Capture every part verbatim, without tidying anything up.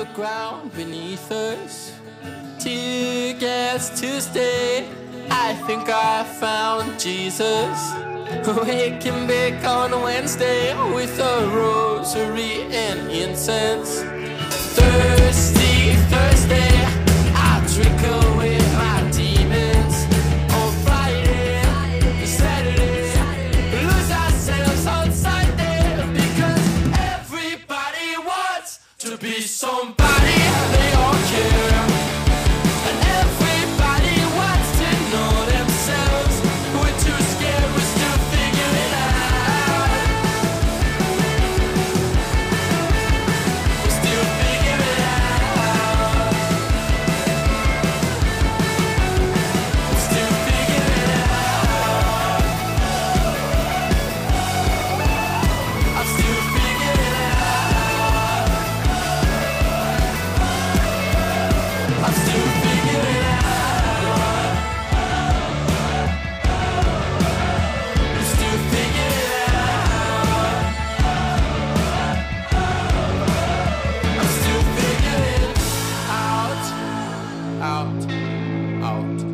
the ground beneath us. Tear gas to stay. I think I found Jesus. Waking back on Wednesday with a rosary and incense. Thirsty Thursday, I drink away my demons. On Friday, Saturday, lose ourselves on Sunday. Because everybody wants to be somebody, they all care. And everybody wants to know themselves. We're too scared, we're still figuring it out. We're still figuring it out. We're still figuring it out. I'm still figuring it out. I'm still figuring it out. I'm still figuring it out. I'm still figuring out, out, out.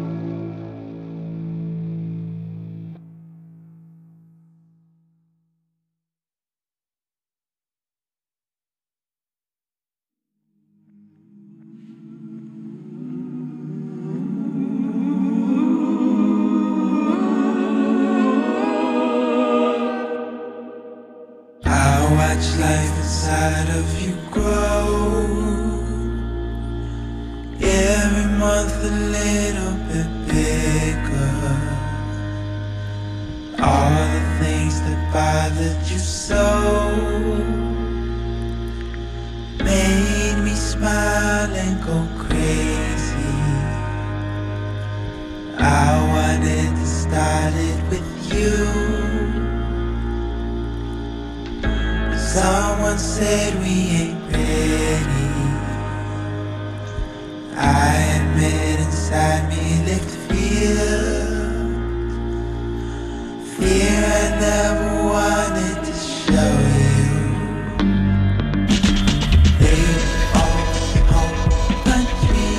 I watch life inside of you grow. Every month a little bit bigger. All the things that bothered you so made me smile and go crazy. I wanted to start it with you. Someone said we ain't ready. I admit inside me lived fear. Fear I never wanted to show you. They all home country.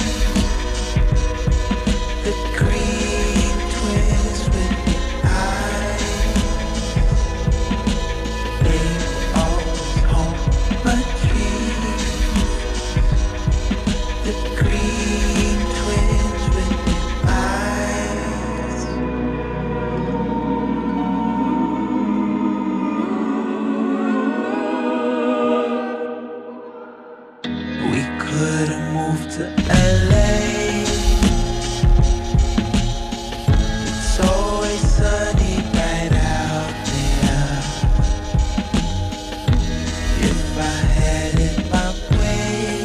The green twins with the eyes. They the green twins with the eyes. We could have moved to L A. It's always sunny right out there. If I had it my way,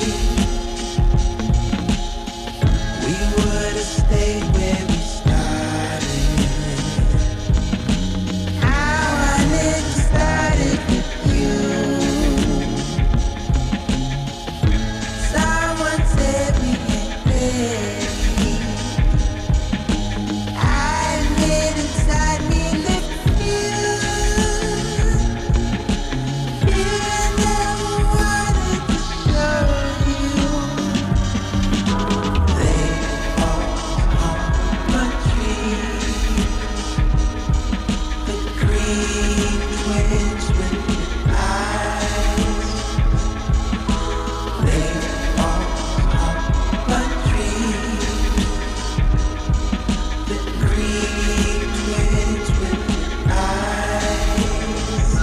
we would have stayed where we started. I wanted to start it with you. Someone said we ain't ready. I admit inside me lived fear. Fear I never wanted to show you. They all home country. The green twins with the eyes. They all home country. The green twins with the eyes.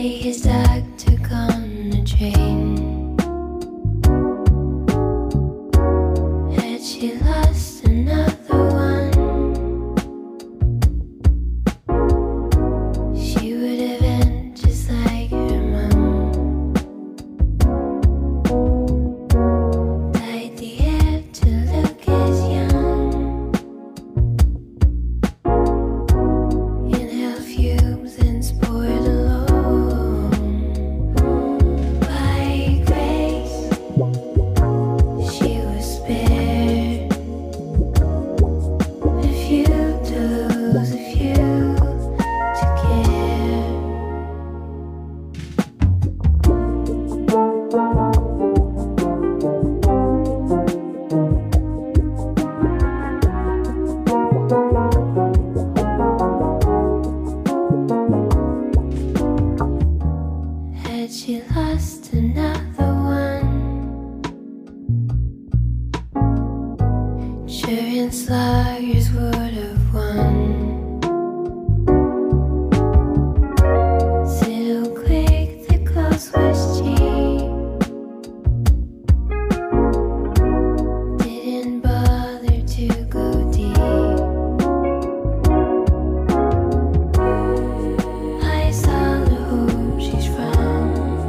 day his dog took on a train. Had she lost another one, she would have ended just like her mom. Dyed the hair to look as young. Inhale fumes and poured alone. By grace, she was spared. A few to lose, a few to care. Had she lost another one, insurance lawyers would have won. So quick, the close was cheap. Didn't bother to go deep. I saw the hope she's from.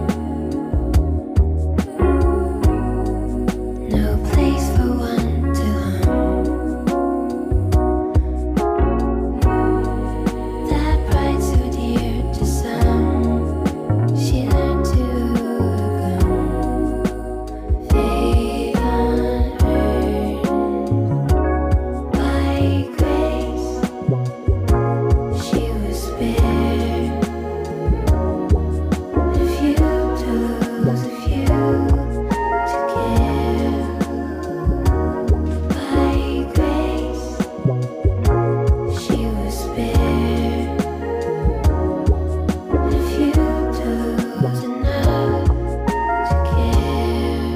No place for one to hum. That pride so dear to some, she learned to overcome. Faith unearned by grace, she was spared. A few to lose, a few to care. By grace, she was spared. A few to lose, enough to care.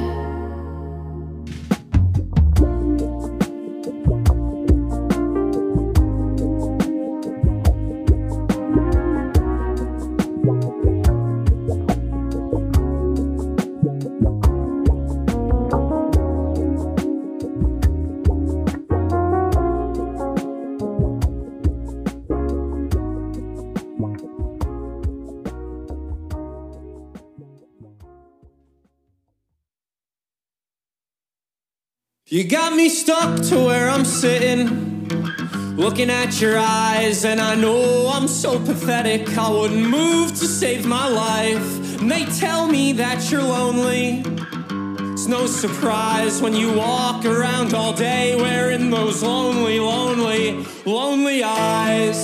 You got me stuck to where I'm sitting, looking at your eyes, and I know I'm so pathetic. I wouldn't move to save my life. And they tell me that you're lonely. It's no surprise when you walk around all day wearing those lonely, lonely, lonely eyes.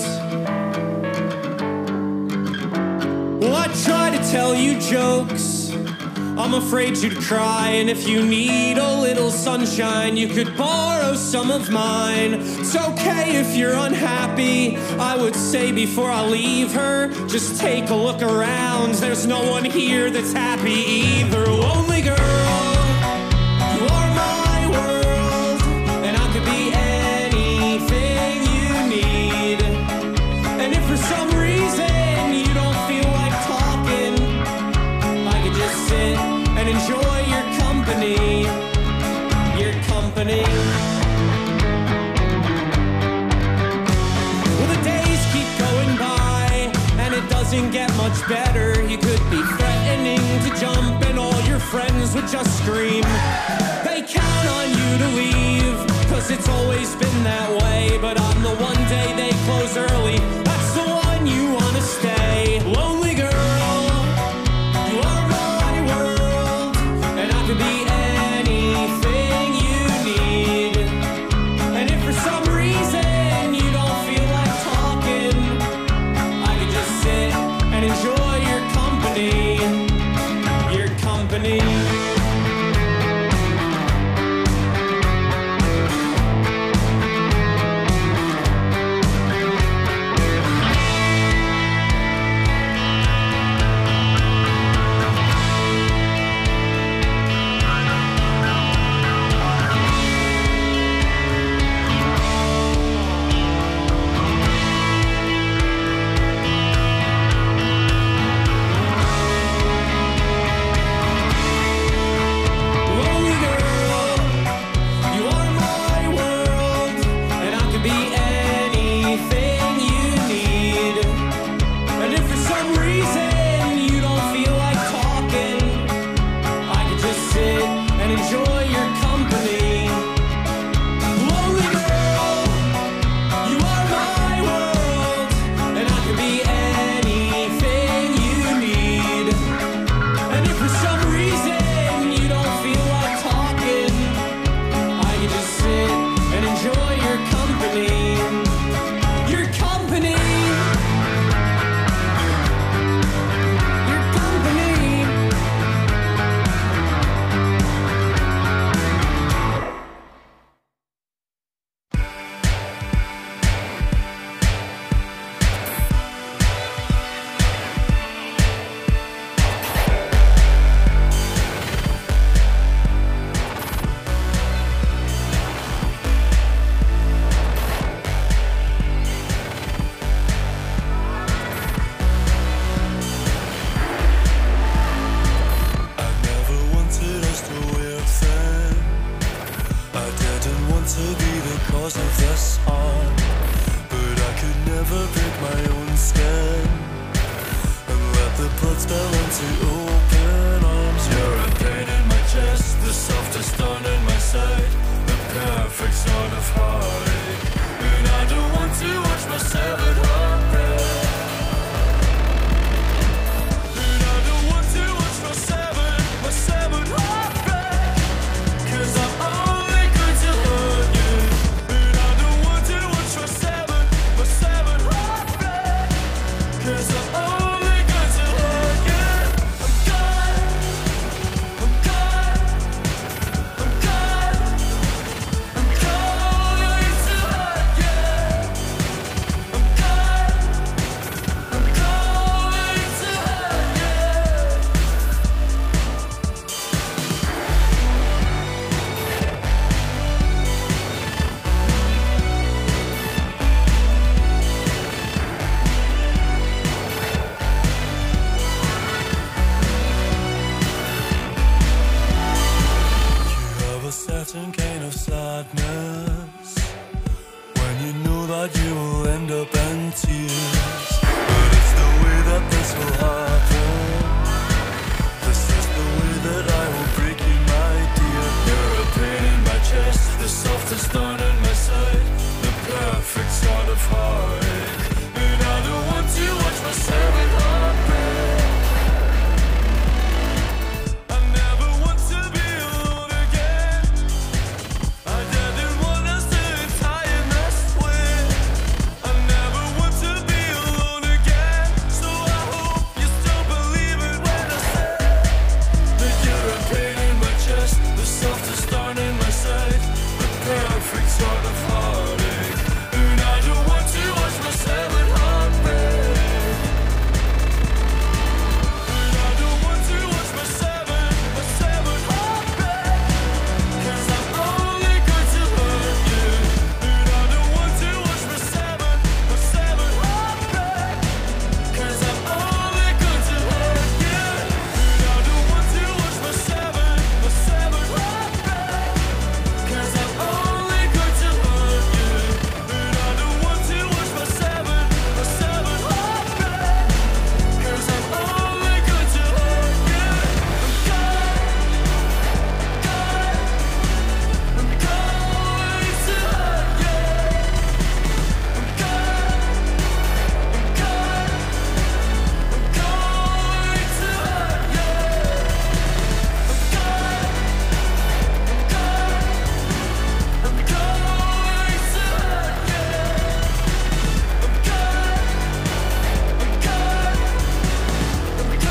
Well, I try to tell you jokes, I'm afraid you'd cry, and if you need a little sunshine, you could borrow some of mine. It's okay if you're unhappy, I would say before I leave her, just take a look around, there's no one here that's happy either. Lonely girl, you are my world, and I could be anything you need. And if for some reason you don't feel like talking, I could just sit and enjoy your company, your company. Well, the days keep going by, and it doesn't get much better. You could be threatening to jump, and all your friends would just scream. They count on you to leave, cause it's always been that way. But on the one day they close early, that's the one you wanna stay. Lonely girl, you are my world, and I could be anything you need. And if for some reason you don't feel like talking, I could just sit and enjoy your company, your company. hearts fell into open arms. You're a pain in my chest, the softest thorn in my side, the perfect sort of heartache. And I don't want to watch my severed heart break. And I don't want to watch my severed, my severed heart break. 'Cause I'm only going to hurt you. And I don't want to watch my severed, my severed heart break. 'Cause I'm only going to hurt you. I'm gone, I'm gone, I'm gone, I'm going to hurt you. I'm gone, I'm going to hurt you. You have a certain kind of sadness when you know that you will end up in tears. But it's the way that this will happen. This is the way that I will break you, my dear. You're a pain in my chest, the softest thorn in my side, the perfect sort of heartache. And I don't want to watch my severed heart break. I never want to be alone again. I didn't want us to tie in this way. I never want to be alone again. So I hope you still believe it when I say that you're a pain in my chest, the softest thorn in my side, the perfect sort of heartache. And I don't want to watch my severed heart break. And I don't want to watch my severed, my severed heart break. 'Cause I'm only going to hurt you. And I don't want to watch my severed, my severed heart break. 'Cause I'm only going to hurt you. And I don't want to watch my severed, my severed heart break. 'Cause I'm only going to hurt you. And I don't want to watch my severed, my severed heart break. 'Cause I'm only going to hurt you. I'm gone, gone, I'm going to hurt you. I'm gone, I'm gone, I'm going to hurt you. I'm gone, I'm gone, I'm going to hurt you. I'm gone, I'm gone, I'm going to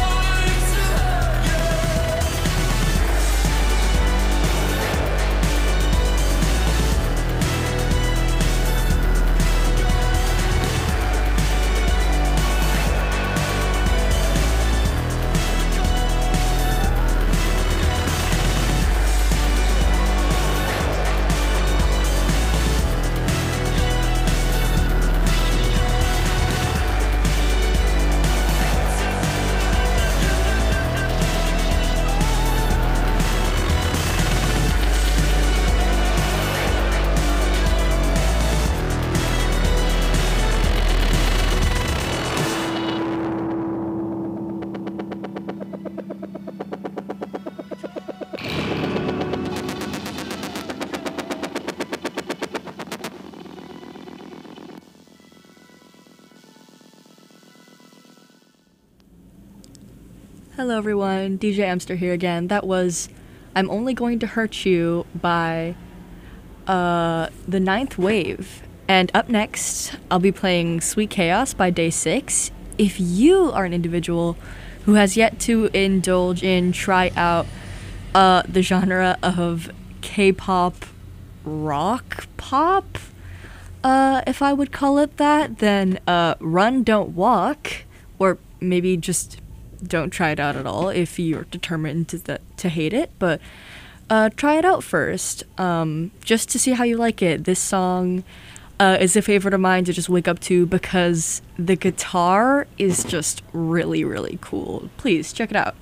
Hello everyone, D J Amster here again. That was I'm Only Going to Hurt You by uh, The Ninth Wave. And up next, I'll be playing Sweet Chaos by Day six. If you are an individual who has yet to indulge in, try out uh, the genre of K-pop rock pop, uh, if I would call it that, then uh, Run, Don't Walk, or maybe just don't try it out at all if you're determined to th- to hate it, but uh, try it out first, um, just to see how you like it. This song uh, is a favorite of mine to just wake up to because the guitar is just really, really cool. Please check it out.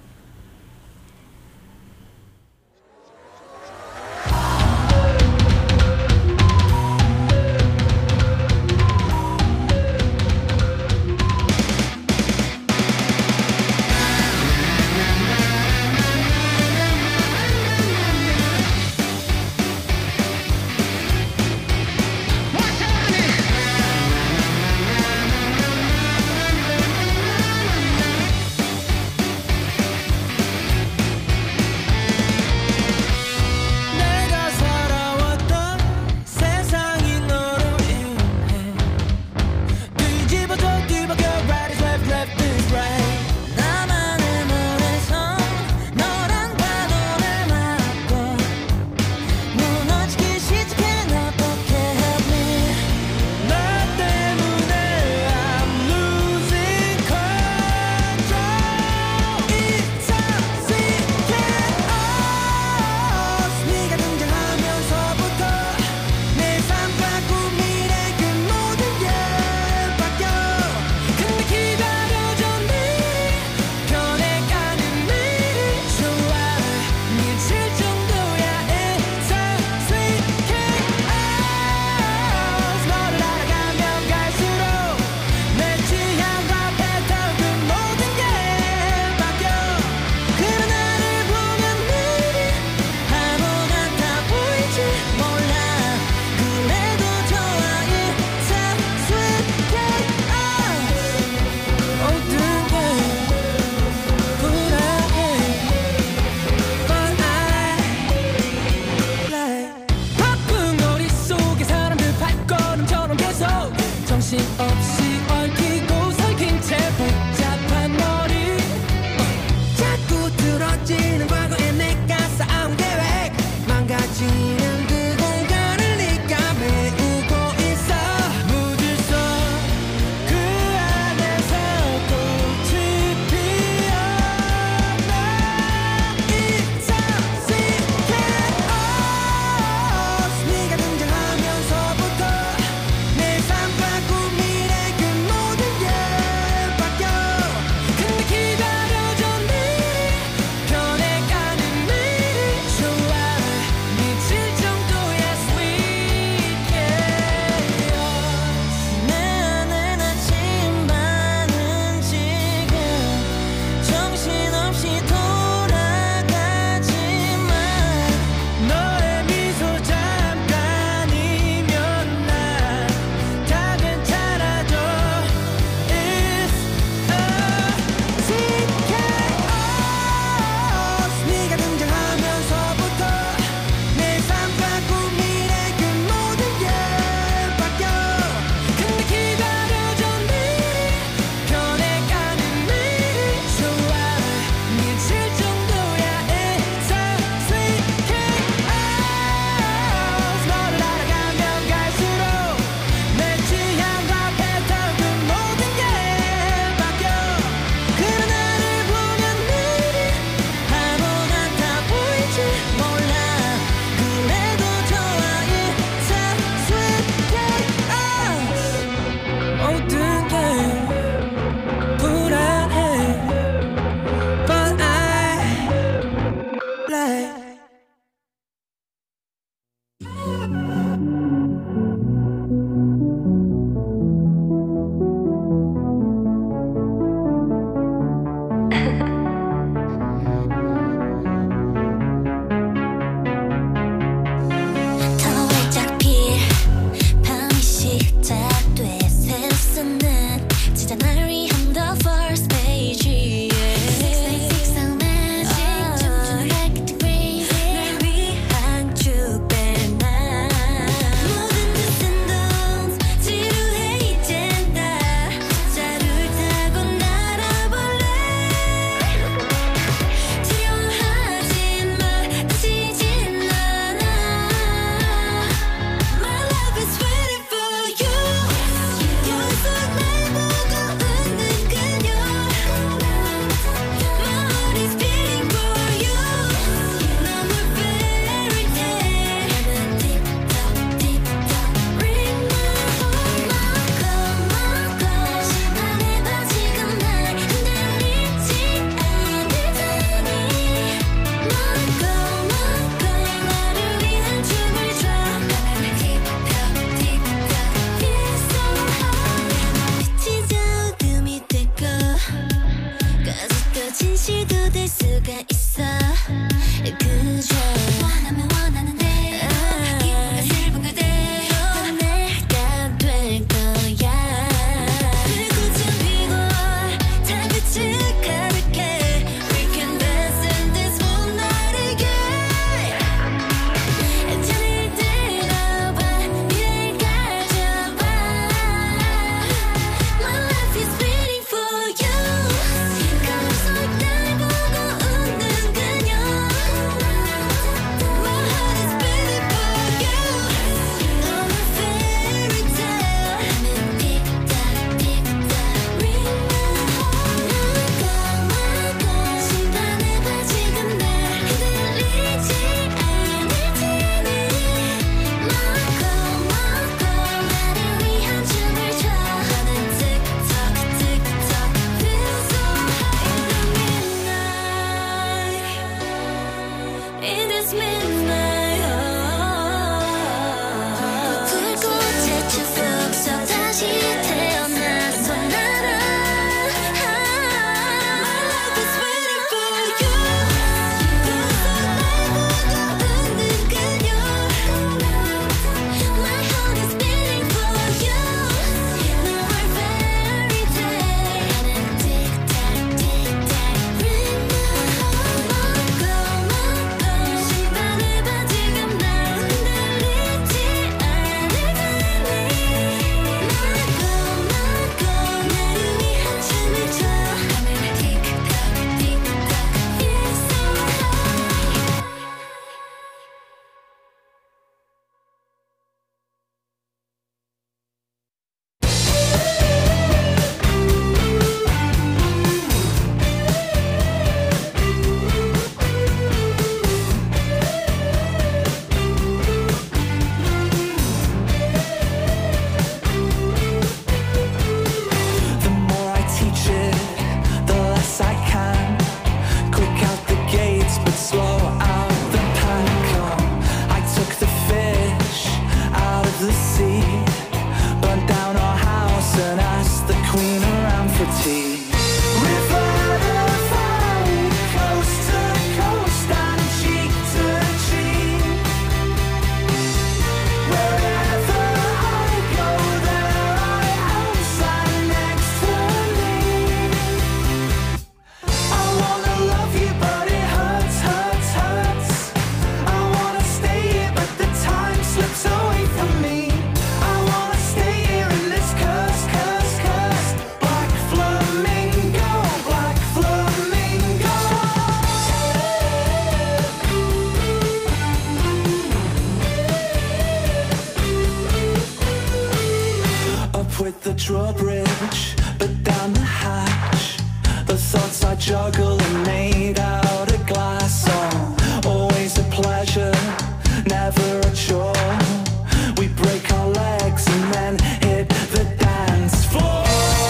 juggling made out of glass. Oh, always a pleasure, never a chore. We break our legs and then hit the dance floor.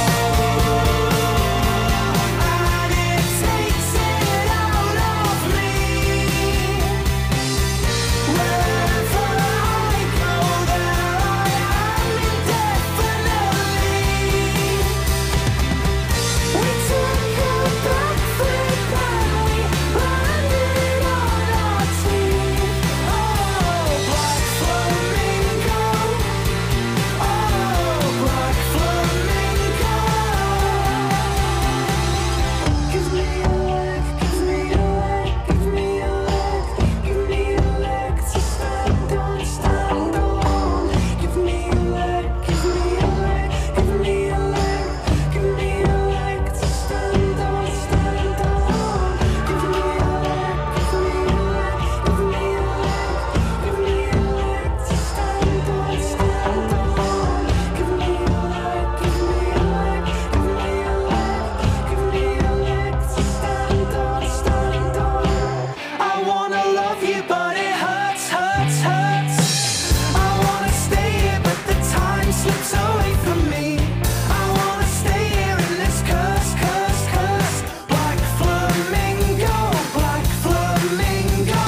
And it takes it out of me. Wherever I go, there I am indefinitely. We took a back flip and we landed on our teeth. Oh, black flamingo. Oh, black flamingo. Give me a leg, give me a leg, give me a leg, give me a leg to stand on, stand on. Give me a leg, give me a leg, give me a leg, give me a leg to stand on, stand on. Give me a leg, give me a leg, give me a leg, give me a leg to stand on, stand on. Give me a leg, give me a leg, give me a leg, give me a leg to stand on, stand on. I wanna love you, but it hurts, hurts, hurts. I wanna stay here, but the time slips away from me. I wanna stay here in this curse, curse, curse. Black flamingo, black flamingo.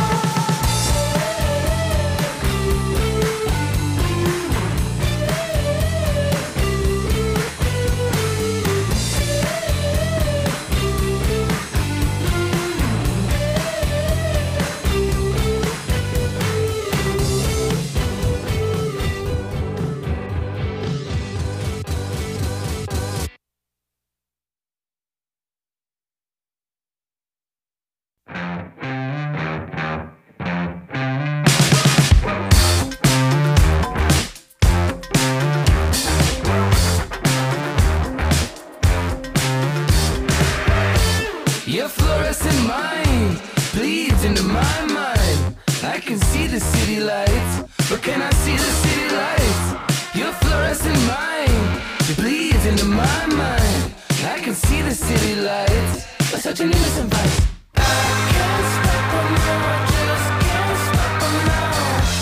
Your fluorescent mind bleeds into my mind. I can see the city lights, but can I see the city lights? Your fluorescent mind bleeds into my mind. I can see the city lights, but such an innocent vice. I can't stop them now, I just can't stop them now.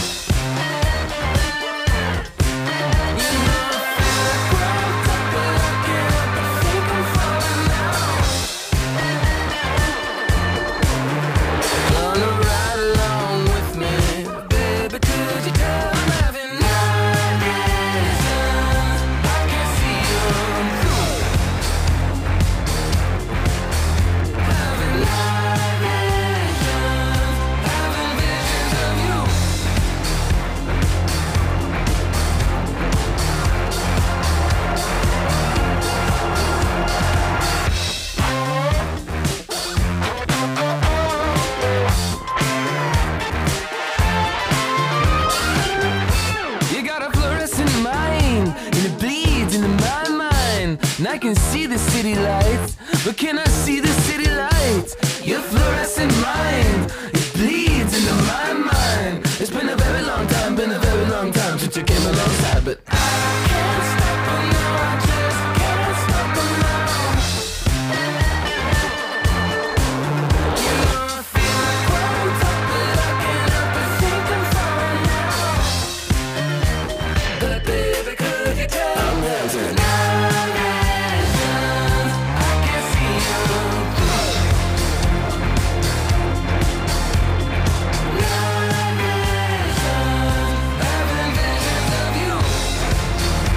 You know I feel like ground up, but I can't help but think I'm falling now. Gonna ride along with me, baby, could you tell I'm having night visions? I can see them through. Having night visions, having visions of you. You got a fluorescent mind, and it bleeds into my mind. And I can see the city lights, but can I see the city lights? Your fluorescent mind, it bleeds into my mind. It's been a very long time, been a very long time since you came alongside, but I can't stop them now, I just can't stop them now. You know I feel like ground up, but I can't help but think I'm falling now. But baby, could you tell I'm having night visions? I can see you through. Night visions, having visions of you.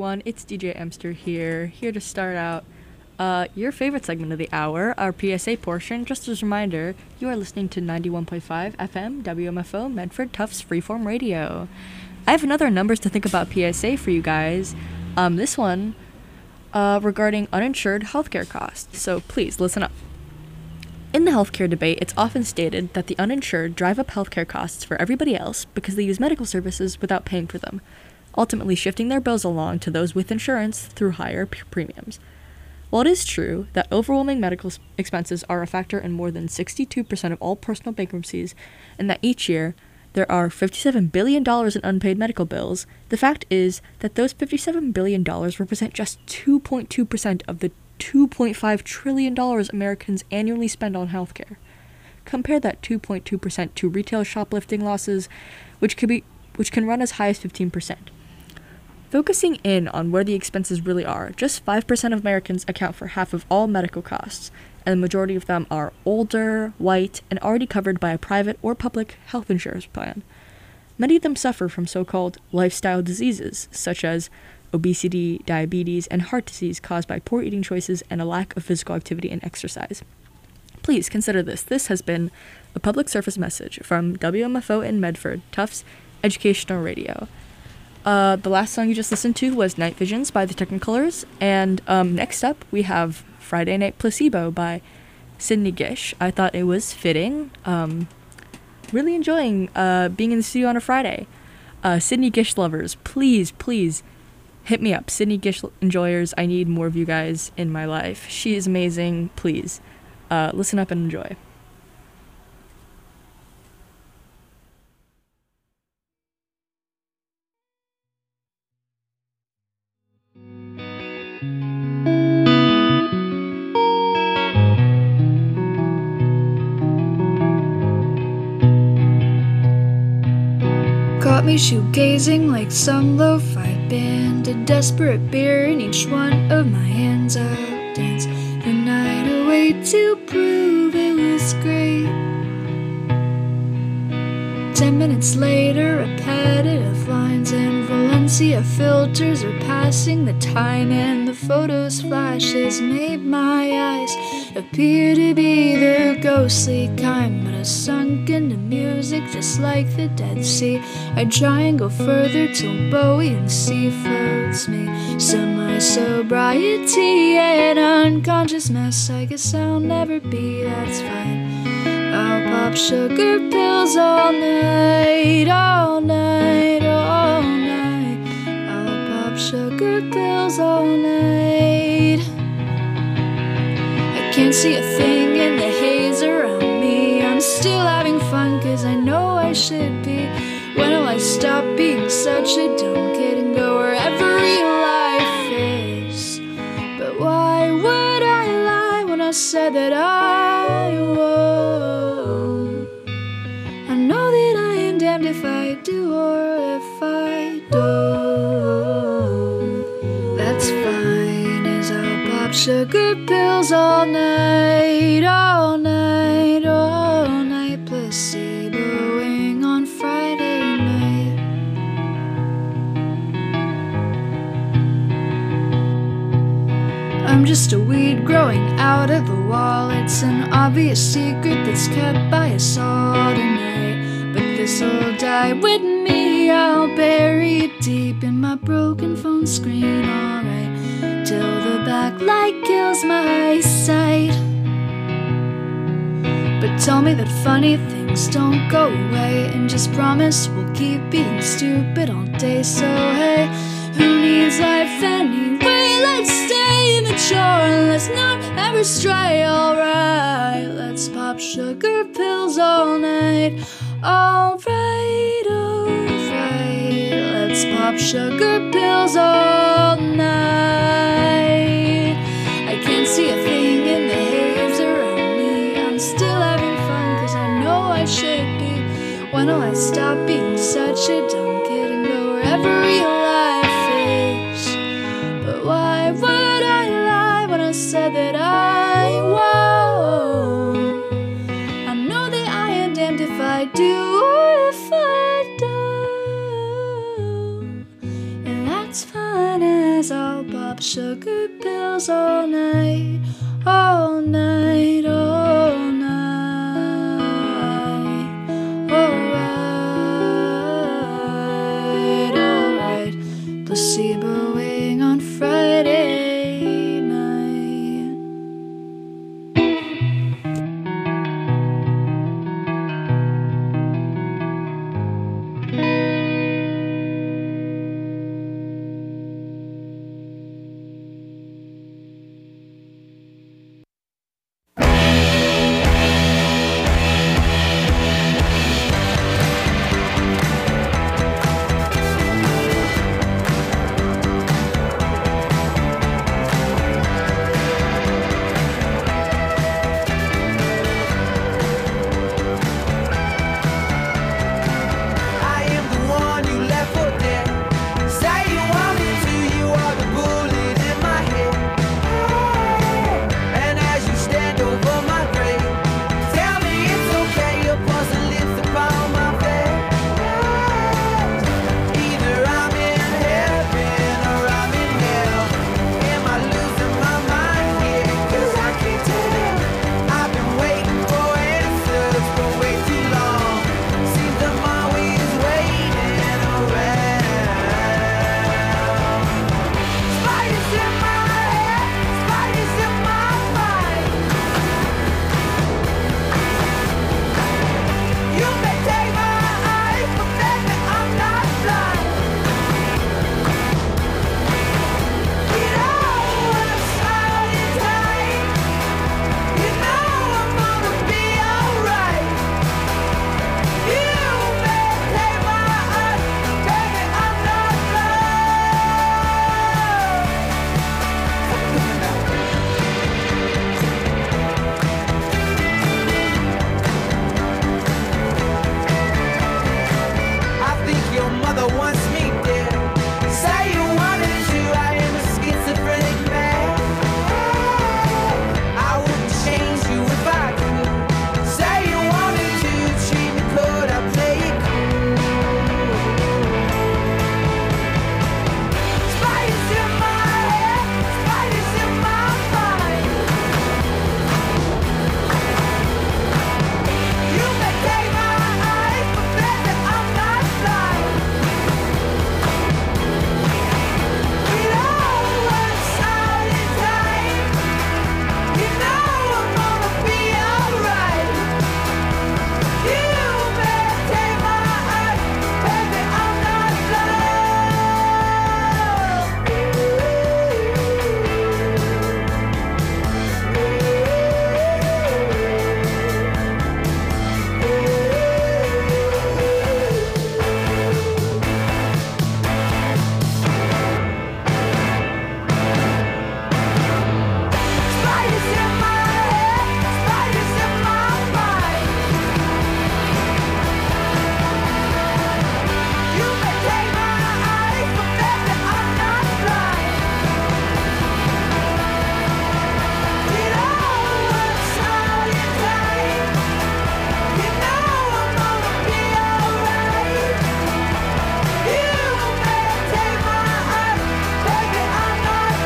everyone. It's D J Emster here, here to start out uh, your favorite segment of the hour, our P S A portion. Just as a reminder, you are listening to ninety-one point five F M W M F O Medford Tufts Freeform Radio. I have another numbers to think about P S A for you guys. Um, this one uh, regarding uninsured healthcare costs. So please listen up. In the healthcare debate, it's often stated that the uninsured drive up healthcare costs for everybody else because they use medical services without paying for them, ultimately shifting their bills along to those with insurance through higher p- premiums. While it is true that overwhelming medical s- expenses are a factor in more than sixty-two percent of all personal bankruptcies, and that each year there are fifty-seven billion dollars in unpaid medical bills, the fact is that those fifty-seven billion dollars represent just two point two percent of the two point five trillion dollars Americans annually spend on healthcare. Compare that two point two percent to retail shoplifting losses, which could be which can run as high as fifteen percent. Focusing in on where the expenses really are, just five percent of Americans account for half of all medical costs, and the majority of them are older, white, and already covered by a private or public health insurance plan. Many of them suffer from so-called lifestyle diseases, such as obesity, diabetes, and heart disease caused by poor eating choices and a lack of physical activity and exercise. Please consider this. This has been a public service message from W M F O in Medford, Tufts Educational Radio. Uh, the last song you just listened to was Night Visions by the Technicolors, and um, next up we have Friday Night Placebo by Sydney Gish. I thought it was fitting. Um, really enjoying uh, being in the studio on a Friday. Uh, Sydney Gish lovers, please, please, hit me up. Sydney Gish enjoyers, I need more of you guys in my life. She is amazing. Please, uh, listen up and enjoy. Caught me shoegazing like some lo-fi band, a desperate beer in each one of my hands. I'll dance the night away to prove it was great. Ten minutes later, repetitive lines and Valencia filters are passing the time, and the photos flashes made my eyes appear to be the ghostly kind, but I sunk into music just like the Dead Sea. I try and go further till Bowie and sea floats me. Semi-sobriety and unconscious mess, I guess I'll never be, that's fine. I'll pop sugar pills all night, all night, all night. I'll pop sugar pills all night. I can't see a thing in the haze around me. I'm still having fun cause I know I should be. When will I stop being such a dumb kid and go wherever real life is? But why would I lie when I said that I won't? I know that I am damned if I do or if I don't. That's fine, as I'll pop sugar pills all night, all night, all night. Placeboing on Friday night. I'm just a weed growing out of the wall. It's an obvious secret that's kept by us all tonight. But this'll die with me. I'll bury it deep in my broken phone screen, alright, till the backlight kills my sight. But tell me that funny things don't go away, and just promise we'll keep being stupid all day. So hey, who needs life anyway? Let's stay immature and let's not ever stray. Alright, let's pop sugar pills all night. Alright, alright, let's pop sugar pills all night. I can't see a thing in the haze around me. I'm still having fun cause I know I should be. When will I stop being such a dumb kid and go wherever real life is? But why would I lie when I said that I won't? I know that I am damned if I do or if I don't. And that's fine as sugar pills all night, all night, all night. Alright, alright. Placeboing on Friday night. I am the one you left for dead. Say you want me to, you are the bullet in my head. And as you stand over my grave, tell me it's okay, your puzzle lips upon my face. Either I'm in heaven or I'm in hell. Am I losing my mind here? 'Cause I can't tell. I've been waiting for answers for way too long. Seems I'm always waiting around. Spiders in my head, spiders in my mind. You may take my eyes, but baby, I'm not blind. You know I'm silent time. You know I'm gonna be alright. You may take my eyes, baby, I'm not I think your mother wants me dead. Say you wanted to, I am a schizophrenic man. I wouldn't change you if I could. Say you wanted to treat me cold, I play it cool. Spiders in my head, spiders in my mind. You may take my eyes, but baby, I'm not blind. You know I'm silent time. You know I'm gonna be alright. You may take my eyes, baby, I'm not Spiders in my head, spiders in my mind. You may take my eyes, but baby, I'm not blind. You know I'm silent time. You know I'm gonna be alright. You may take my eyes, baby, I'm not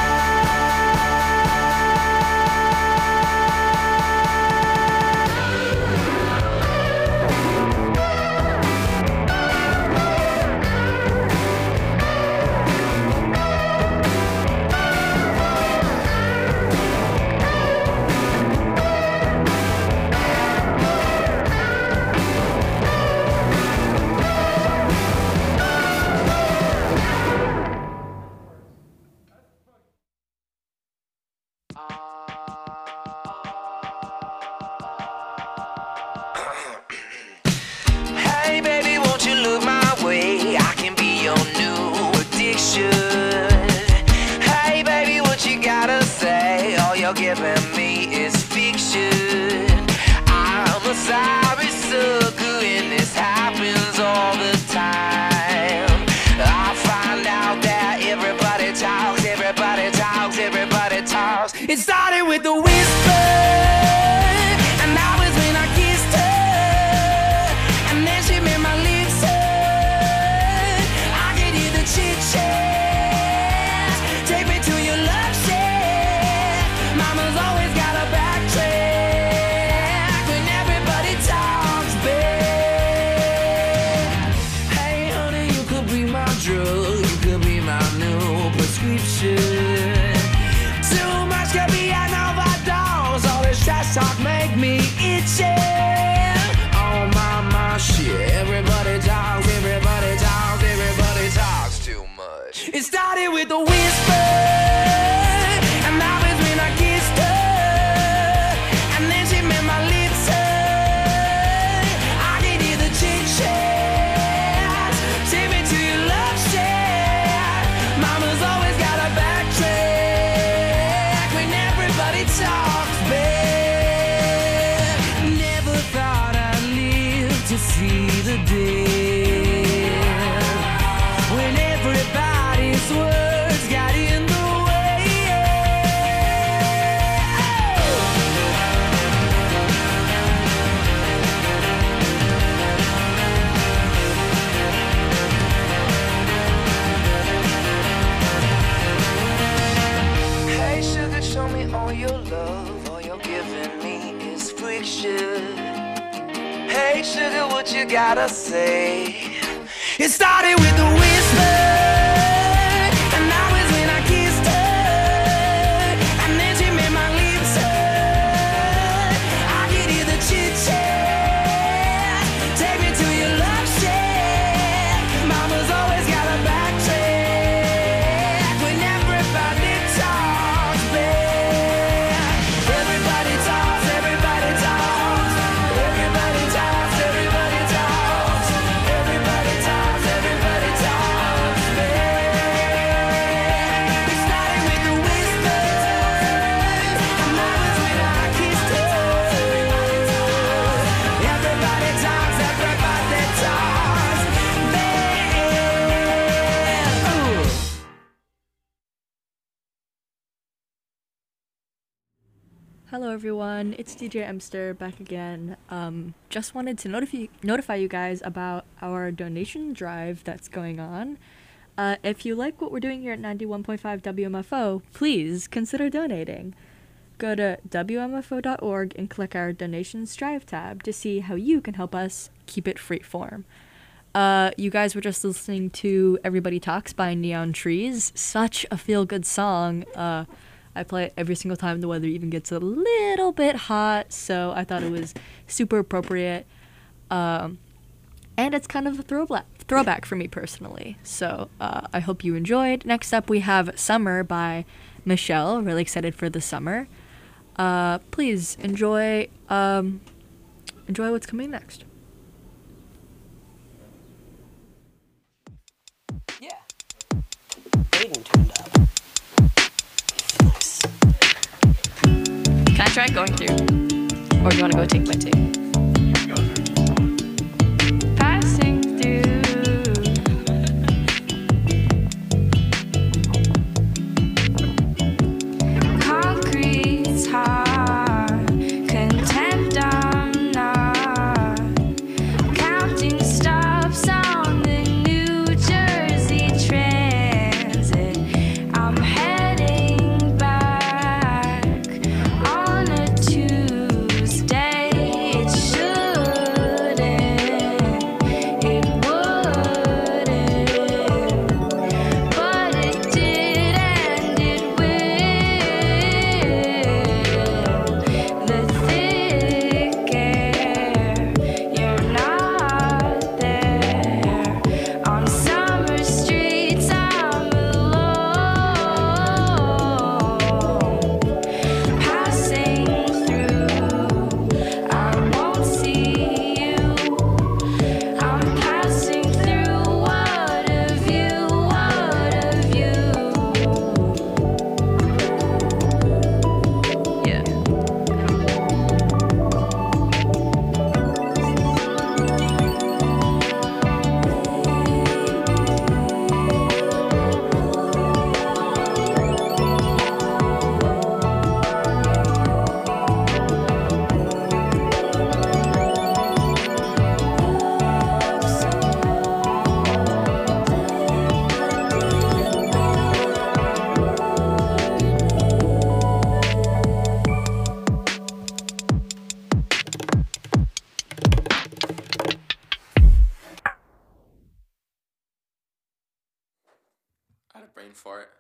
Hey baby, won't you look my way? I can be your new addiction. Hey baby, what you gotta say? All you're giving me is fiction. I'm a sorry sucker and this happens all the time. I find out that everybody talks, everybody talks, everybody talks. It started with the whisper, and that was when I kissed her, and then she made my lips hurt. I could hear the chit chat. Take me to Mama's always got a backtrack when everybody talks bad. Hey honey, you could be my drug, you could be my new prescription. Too much could be an overdose. All this trash talk make me itchy. Oh my, my shit. Everybody talks, everybody talks, everybody talks too much. It started with a whisper, and that was when I kissed her. And then she made my lips hurt. I could hear the chit chat. Take me to your love shack. Mama's always got a backtrack when everybody talks bad. Never thought I'd live to see the day when everybody's words got in the way. Hey sugar, show me all your love. All you're giving me is friction. Hey sugar, what you gotta say? It started with a whisper, and that was when I kissed her. And then she made my lips hurt. I could hear the chit chat. Take me to your love shack. Mama's always got a backtrack when everybody talks bad. Everybody talks, everybody talks, everybody talks, everybody talks, everybody talks, everybody talks bad. It started with a whisper, and that was when I kissed her. Everybody talks, everybody talks bad. Ooh. Hello everyone, it's D J Emster back again. Um, just wanted to notify notify you guys about our donation drive that's going on. Uh, if you like what we're doing here at ninety-one point five W M F O, please consider donating. Go to W M F O dot org and click our Donations Drive tab to see how you can help us keep it freeform. Uh, you guys were just listening to Everybody Talks by Neon Trees. Such a feel-good song. Uh, I play it every single time the weather even gets a little bit hot, so I thought it was super appropriate. Um, and it's kind of a throwback, throwback for me personally, so uh, I hope you enjoyed. Next up, we have Summer by Michelle. Really excited for the summer. Uh, please enjoy, um, enjoy what's coming next. Yeah. Aiden turned up. Can I try going through? Or do you want to go take my take? Passing through. Concrete's hard. Contempt I'm not. Counting stops on the New Jersey Transit. I'm heading back on a Tuesday. It's for it.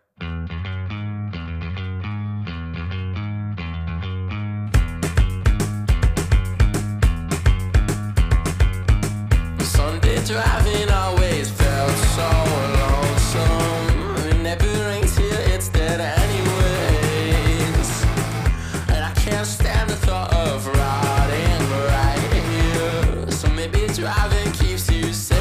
Sunday driving always felt so lonesome. It never rains here, it's dead anyways. And I can't stand the thought of riding right here. So maybe driving keeps you safe.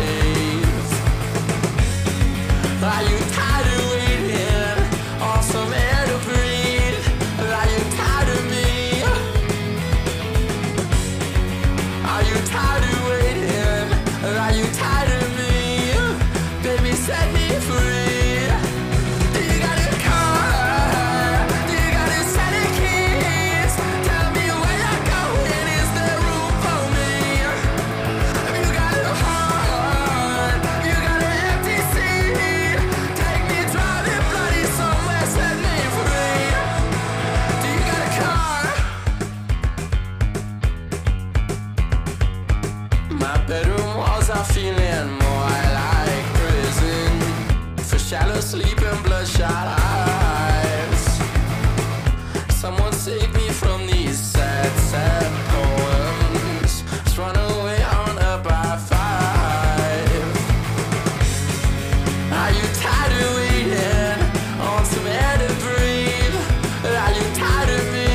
Are you tired of waiting on some air to breathe? Are you tired of me? Are you tired of waiting? Are you tired of me? Baby, set me free. Do you got a car? Do you got a set of keys? Tell me where you're going. Is there room for me? Have you got a heart? You got an empty seat. Take me driving bloody somewhere. Set me free. Do you got a car? My bedroom walls are feeling more like prison. For shallow sleep and bloodshot eyes. Someone save me from these sad, sad poems. Let's run away on a by five. Are you tired of waiting on some air to breathe? Are you tired of me?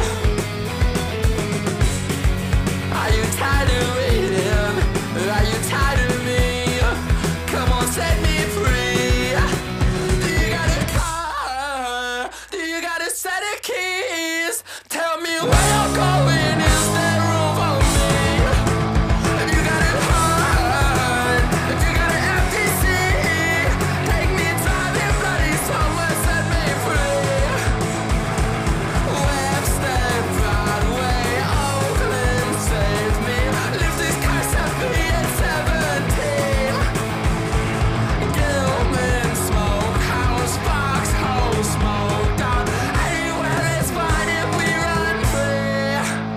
Are you tired of waiting? Are you tired of me? Come on, set me free. Do you got a car? Do you got a set of keys? Tell me where you're going. Is there room for me? If you got a heart, if you got an empty seat, take me driving bloody somewhere. Set me free. Webster, Broadway, Oakland, save me. Lift this curse up me at seventeen. Gilman, Smokehouse, Foxhole, Smoke Dog. Anywhere is fine if we run free.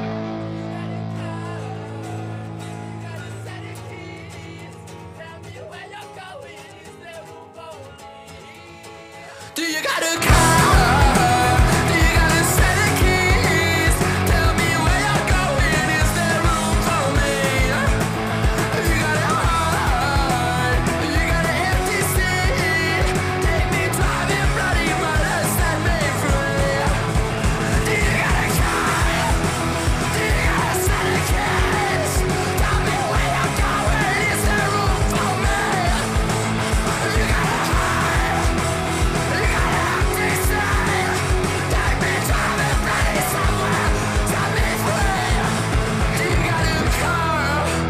Do you got a car? Do you got a set of keys? Tell me where you're going. Is there room for me? Have you got a heart? Have you got an empty seat? Take me driving bloody mother, set me free. Do you got a car? Do you got a set of keys? Tell me where you're going. Is there room for me? Have you got a heart? You got an empty seat. Take me driving bloody somewhere. Set me free. Do you got a car?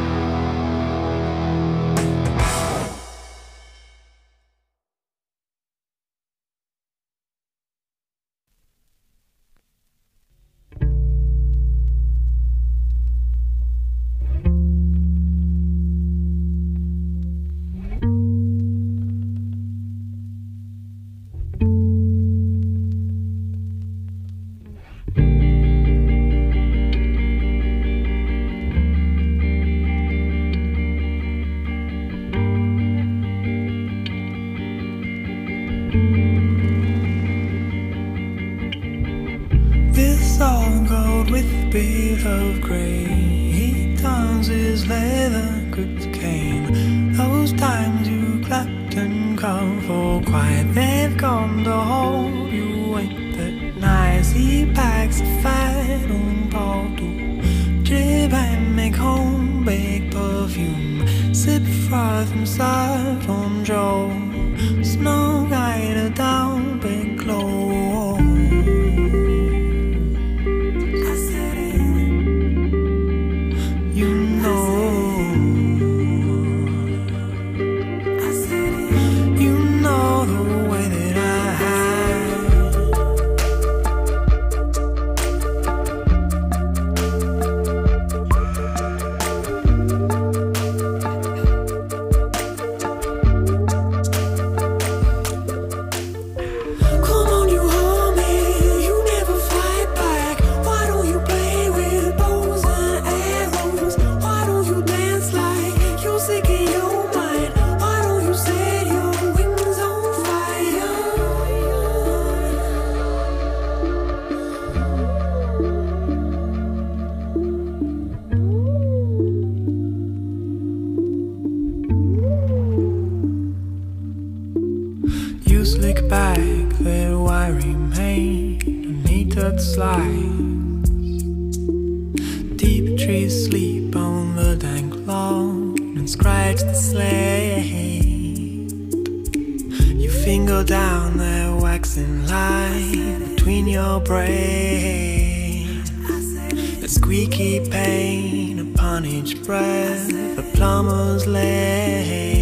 This all gold with a bit of grey. He turns his leather gripped cane. Those times you clapped and called for quiet, they've come to hold you. Ain't that nice? He packs a fat on Paul to drip and make home baked perfume. Sip froth and soft on Joe. Snow guide down big glow. I said it, you know. I said it, you know the way that I Deep trees sleep on the dank lawn and scratch the slate. You finger down that waxing line between your braids. The squeaky pain upon each breath, the plumber's lair.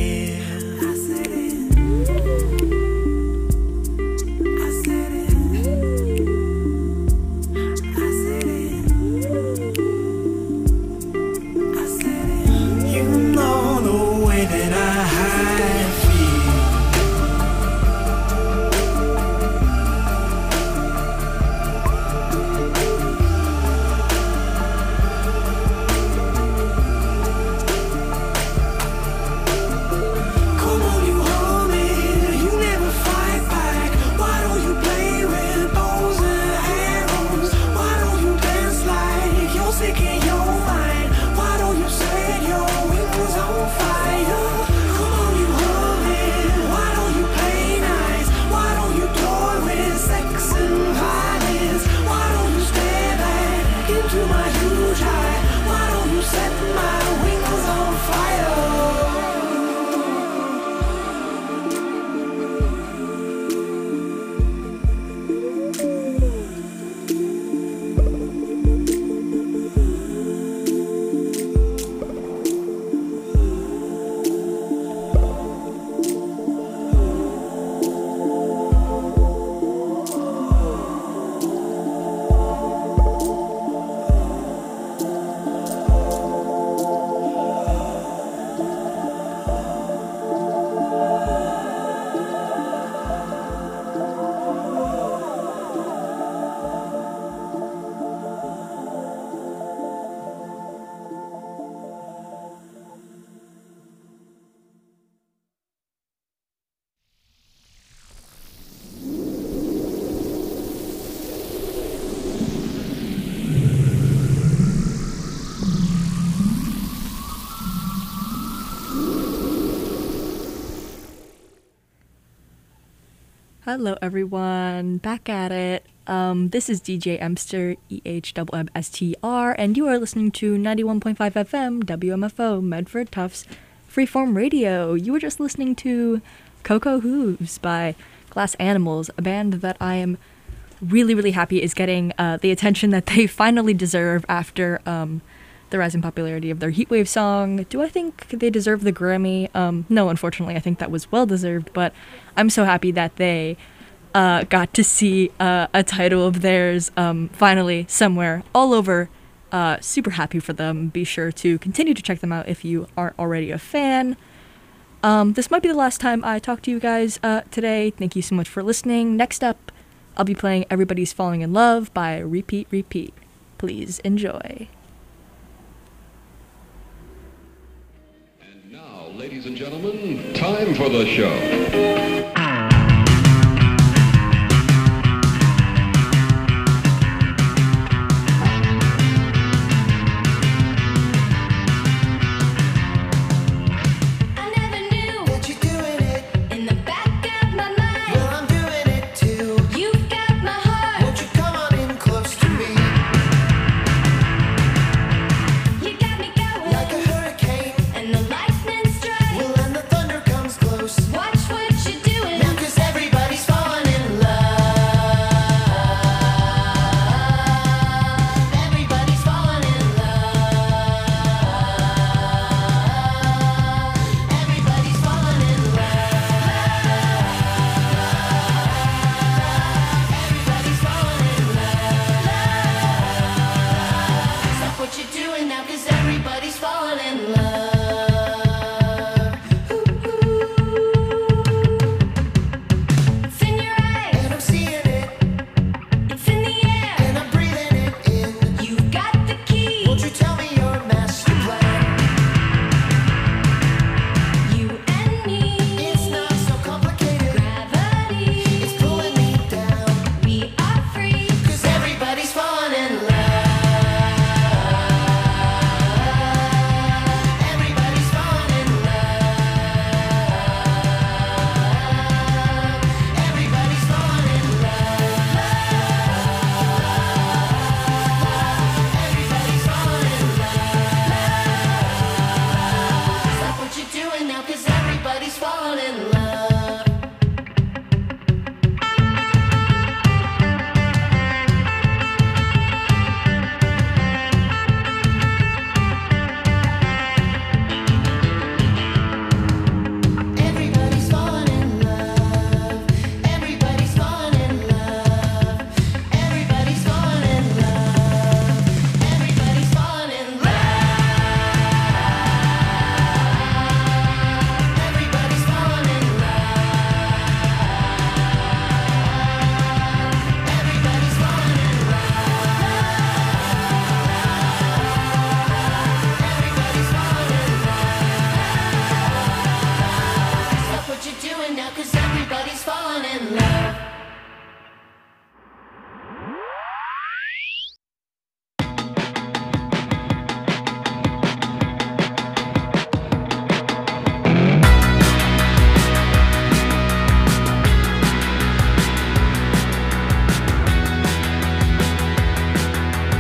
Hello everyone, back at it. Um, this is D J Emster, E H M M S T R, and you are listening to ninety-one point five F M, W M F O, Medford Tufts, Freeform Radio. You were just listening to Cocoa Hooves by Glass Animals, a band that I am really, really happy is getting uh, the attention that they finally deserve after um, the rising popularity of their Heatwave song. Do I think they deserve the Grammy? Um, no, unfortunately, I think that was well-deserved, but I'm so happy that they uh, got to see uh, a title of theirs um, finally somewhere all over. Uh, super happy for them. Be sure to continue to check them out if you aren't already a fan. Um, this might be the last time I talk to you guys uh, today. Thank you so much for listening. Next up, I'll be playing Everybody's Falling in Love by Repeat Repeat. Please enjoy. And now, ladies and gentlemen, time for the show.